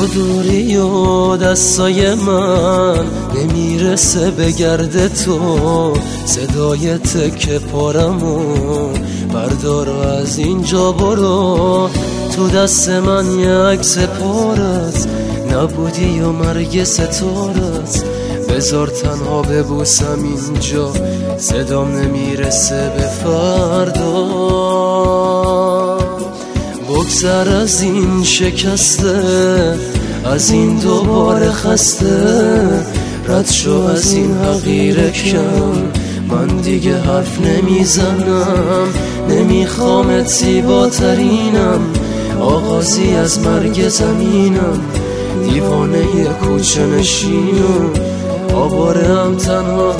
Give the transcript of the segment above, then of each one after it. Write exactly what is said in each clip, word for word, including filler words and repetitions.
تو دوری و دستای من نمیرسه به گرد تو، صدای تکه پارمو بردار و از اینجا برو. تو دست من یه عکس پارت نبودی و مرگ ستارت، بذار تنها ببوسم اینجا، صدام نمیرسه به فردا. بگذر از این شکسته، از این دوباره خسته، رد شو از این حقیر کم، من دیگه حرف نمیزنم. نمیخوامت زیباترینم، آغازی از مرگ زمینم، دیوانه کوچه نشینم، آواره هم تنها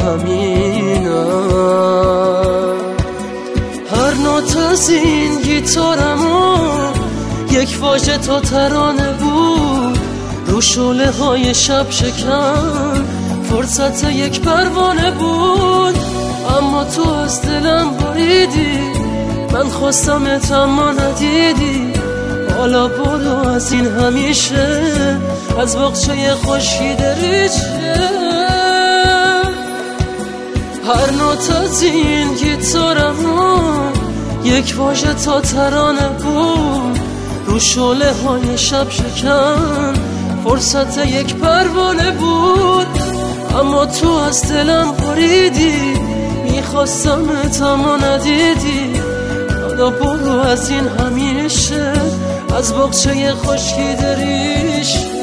همینم. هر نوت از این گیتارمو یک واژه تا ترانه بود، رو شعله های شب شکن فرصت یک پروانه بود. اما تو از دلم بریدی، من خواستمت اما ندیدی. حالا برو از این همیشه، از باغچه خشکی دریچه. هر نوت از این گیتارمو یک واژه تا ترانه بود، رو شعله های شب شکن فرصت یک پروانه بود. اما تو از دلم بریدی، میخواستمت اما ندیدی. حالا برو از این همیشه، از باغچه خشکی دریشه.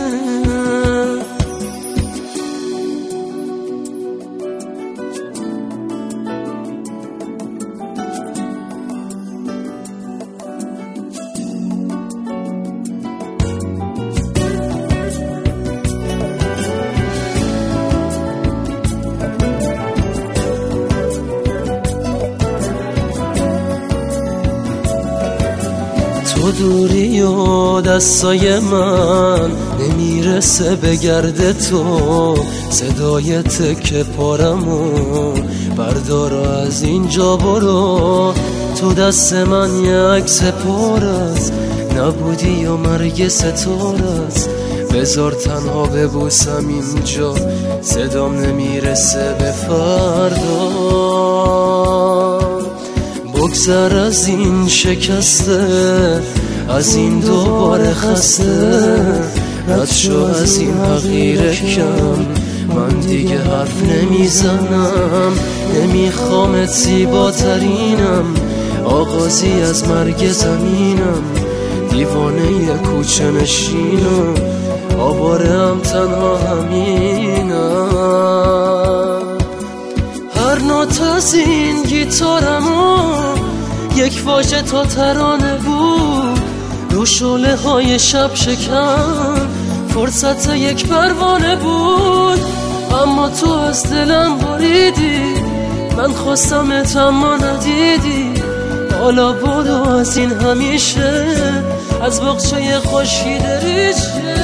تو دوری و دستای من نمیرسه به گرد تو، صدای تکه پارمو بردار و از اینجا برو. تو دست من یه عکس پارت نبودی و مرگ ستارت، بذار تنها ببوسم اینجا، صدام نمیرسه به فردا. بگذر از این شکسته، از این دوباره خسته، رد شو از این حقیر کم، من دیگه حرف نمیزنم. نمیخوامت زیباترینم، آغازی از مرگ زمینم، دیوانه کوچه نشینم، آواره هم تنها همینم. هر نوت از این گیتارمو یک واژه تا ترانه بود، رو شعله های شب شکن فرصت یک پروانه بود. اما تو از دلم بریدی، من خواستمت اما ندیدی. حالا برو از این همیشه، از باغچه خشکی دریچه.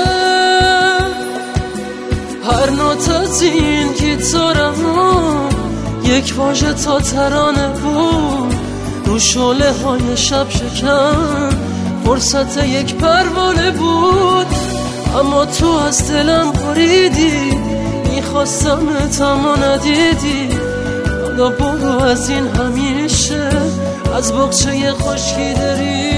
هر نوت از این گیتارمو یک واژه تا ترانه بود، رو شعله های شب شکن فرصت یک پروانه بود. اما تو از دلم بریدی، میخواستمت اما ندیدی. حالا برو از این همیشه، از باغچه خشکی داری